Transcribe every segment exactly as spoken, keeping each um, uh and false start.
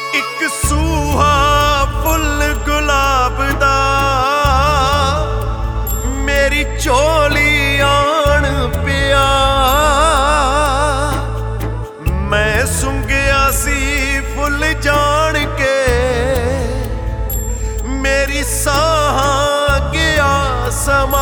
एक सूहा फुल गुलाब दा मेरी चोली आन पिया। मैं सुंघिया सी फुल जान के मेरी साहां गया समा।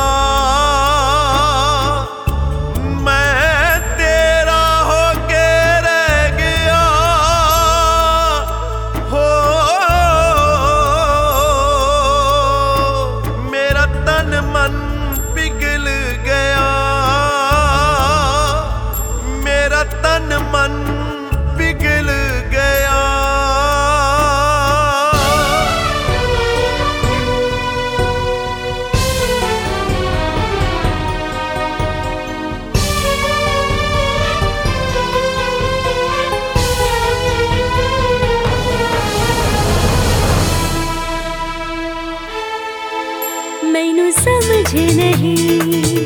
मैनू समझ नहीं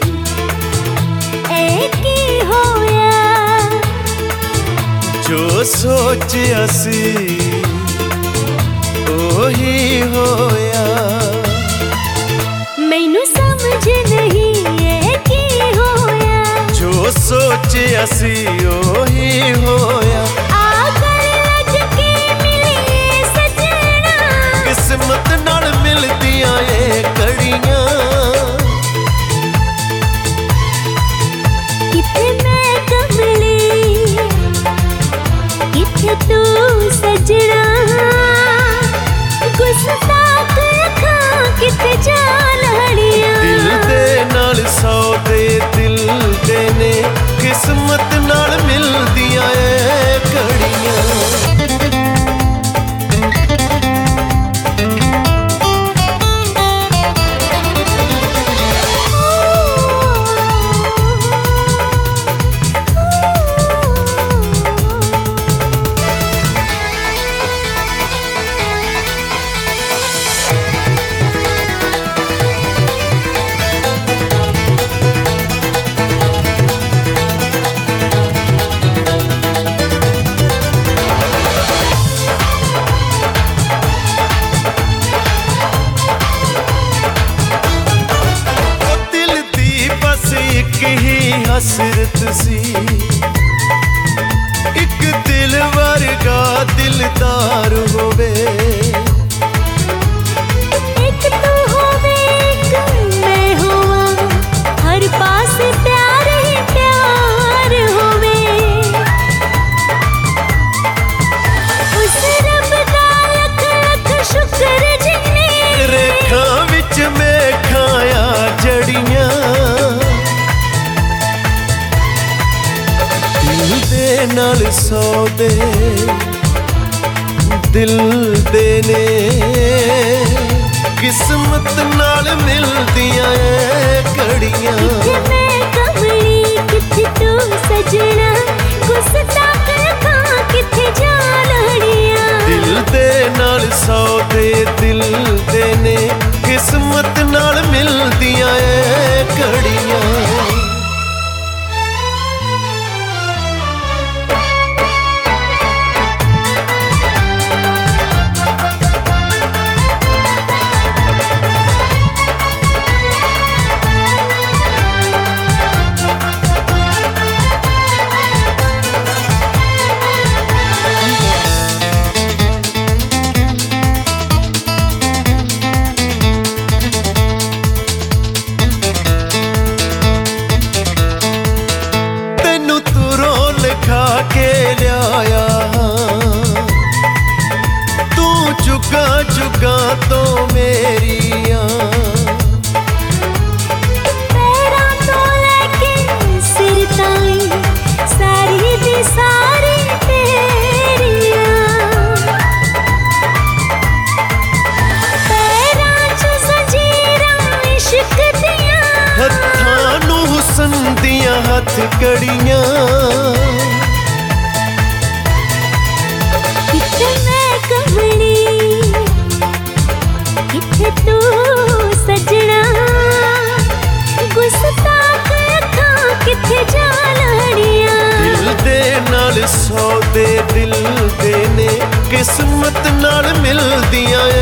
ऐ की होया, जो सोचिया सी ओही होया। मैनू समझ नहीं ऐ की होया, जो सोचिया सी ओही होया। किस्मत नाल मिलदियां ए कड़ियां, किथे मैं कमली किथे तू सजना। गुस्ताख अखां किथे जा लड़ियां, दिल दे नाल सौदे दिल दे ने। किस्मत नाल मिलदियां ए कड़ियां। हसरत सी एक दिल वर्गा दिलदार होवे। एक तू होवे एक मैं होवा, हर पास प्यार ही प्यार होवे। उस रब दा लख लख शुक्र जिन्ने रेखा विच में खाया जड़ियां। दिल दे नाल सौदे दिल दे ने। किस्मत नाल मिलदियां ए कड़ियां। किथे मैं कमली किथे तू सजना। गुस्ताख अखां किथे जा लड़ियां, दिल दे नाल सौदे दिल दे ने। किस्मत नाल मिलदियां ए कड़ियां। के लिया तू जुगा जुगा तो मेरिया। पैरां तो लेके सिर ताईं सारी दी सारी तेरियां। पैरां च ज़ंजीरां इश्क दियां, हत्थां नूं हुस्न दियां हथ कड़ियां। किथे मैं कमली किथे किस्मत नाल मिलदियां